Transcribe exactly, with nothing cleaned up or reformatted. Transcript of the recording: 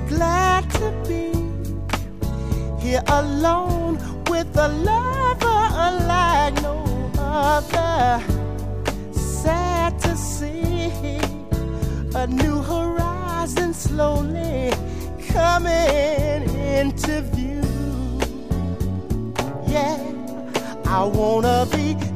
glad to be here alone with a lover unlike no other. Sad to see a new horizon slowly coming into view. Yeah, I wanna be